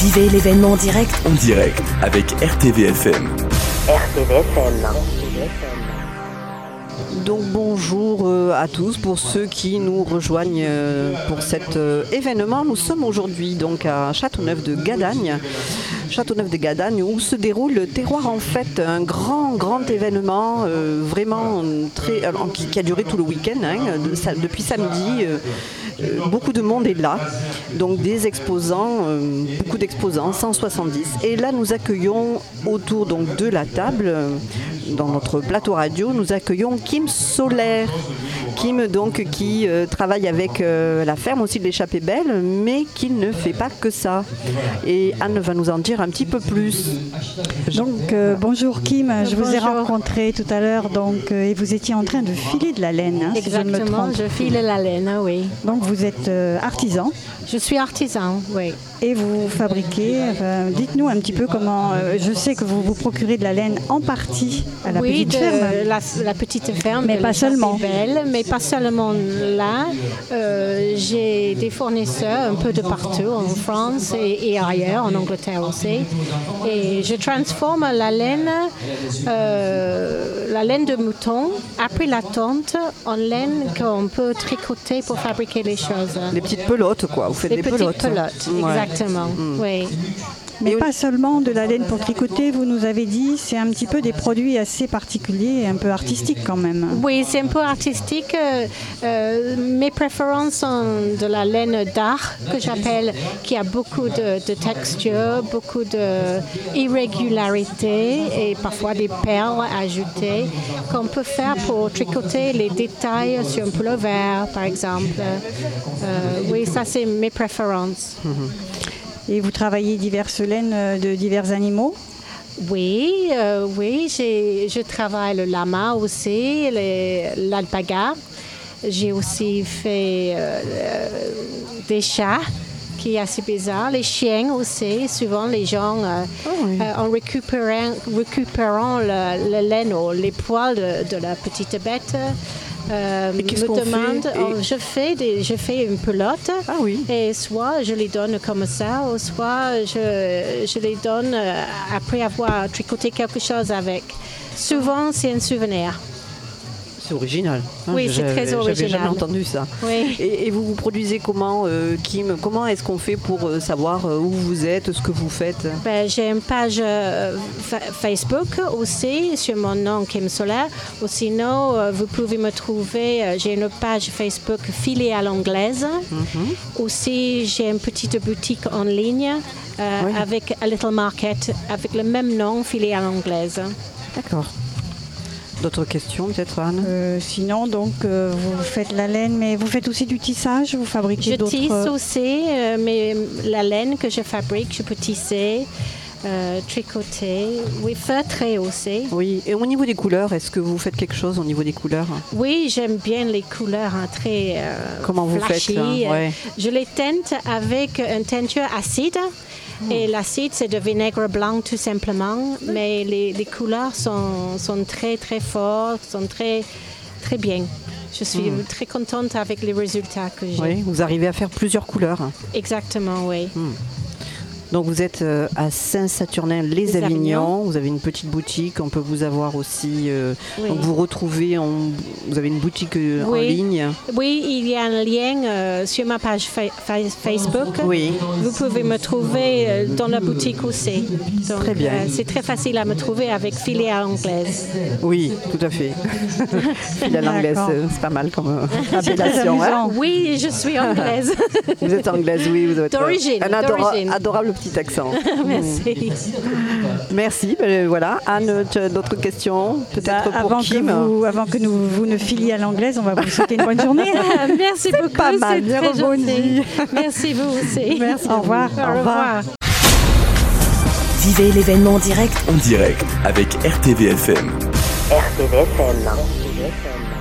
Vivez l'événement en direct. En direct avec RTVFM. RTVFM. Donc bonjour à tous pour ceux qui nous rejoignent pour cet événement. Nous sommes aujourd'hui donc à Châteauneuf-de-Gadagne. Châteauneuf-de-Gadagne où se déroule le Terroir en Fête, un grand événement vraiment qui a duré tout le week-end, depuis samedi. Beaucoup de monde est là, donc des exposants, beaucoup d'exposants, 170. Et là nous accueillons autour donc de la table, dans notre plateau radio, nous accueillons Kim Solaire. Kim donc qui travaille avec la ferme aussi de l'Échappée Belle, mais qui ne fait pas que ça. Et Anne va nous en dire un petit peu plus. Donc bonjour Kim, je vous ai rencontré tout à l'heure et vous étiez en train de filer de la laine. Exactement, si je file la laine, oui. Donc vous êtes artisan. Je suis artisan, oui. Et vous fabriquez, dites-nous un petit peu comment, je sais que vous vous procurez de la laine en partie à la petite ferme. La petite ferme, mais pas seulement. Belle, mais pas seulement là. J'ai des fournisseurs un peu de partout, en France et ailleurs, en Angleterre aussi. Et je transforme la laine de mouton, après la tonte, en laine qu'on peut tricoter pour fabriquer les choses. Les petites pelotes, quoi. Vous faites des pelotes. Exactement, oui. Mais pas seulement de la laine pour tricoter, vous nous avez dit, c'est un petit peu des produits assez particuliers et un peu artistiques quand même. Oui, c'est un peu artistique. Mes préférences sont de la laine d'art, que j'appelle, qui a beaucoup de texture, beaucoup d'irrégularité et parfois des perles ajoutées qu'on peut faire pour tricoter les détails sur un pullover, par exemple. Oui, ça c'est mes préférences. Et vous travaillez diverses laines de divers animaux? Oui, je travaille le lama aussi, l'alpaga. J'ai aussi fait des chats, qui est assez bizarre. Les chiens aussi, souvent les gens, en récupérant la laine ou les poils de la petite bête, me demande, je fais une pelote, et soit je les donne comme ça, ou soit je les donne après avoir tricoté quelque chose avec. Souvent, c'est un souvenir. C'est original. Oui, c'est très original. J'avais jamais entendu ça. Oui. Et vous produisez comment, Kim? Comment est-ce qu'on fait pour savoir où vous êtes, ce que vous faites? J'ai une page Facebook aussi, sur mon nom, Kim Solaire. Ou sinon, vous pouvez me trouver, j'ai une page Facebook Filée à l'anglaise. Aussi, j'ai une petite boutique en ligne avec A Little Market, avec le même nom, Filée à l'anglaise. D'accord. D'autres questions, peut-être, Anne? Sinon, donc, vous faites la laine, mais vous faites aussi du tissage? Vous fabriquez d'autres... Je tisse aussi, mais la laine que je fabrique, je peux tisser, tricoter, feutrer aussi. Oui, et au niveau des couleurs, est-ce que vous faites quelque chose au niveau des couleurs? Oui, j'aime bien les couleurs très Comment vous flashy. faites Je les teinte avec une teinture acide. Et l'acide, c'est de vinaigre blanc tout simplement, mais les couleurs sont très très fortes, sont très très bien. Je suis très contente avec les résultats que j'ai. Oui, vous arrivez à faire plusieurs couleurs. Exactement, oui. Donc vous êtes à Saint-Saturnin-les-Avignons, vous avez une petite boutique, on peut vous avoir aussi, donc vous retrouvez, vous avez une boutique en ligne. Oui, il y a un lien sur ma page Facebook. Oui. Vous pouvez me trouver dans la boutique aussi. Donc, très bien. C'est très facile à me trouver avec Filée à l'anglaise. Oui, tout à fait. Filée à l'anglaise, c'est pas mal comme appellation. Oui, je suis anglaise. Vous êtes anglaise, oui. Vous êtes d'origine. Un adorable petit accent. Merci. Merci. Voilà. Anne, tu as d'autres questions? Peut-être pour Kim? Avant que vous ne filiez à l'anglaise, on va vous souhaiter une bonne journée. Merci beaucoup. Pas mal, bien rebondi. Merci vous aussi. Merci. Au revoir. Au revoir. Vivez l'événement en direct. En direct avec RTVFM. RTVFM.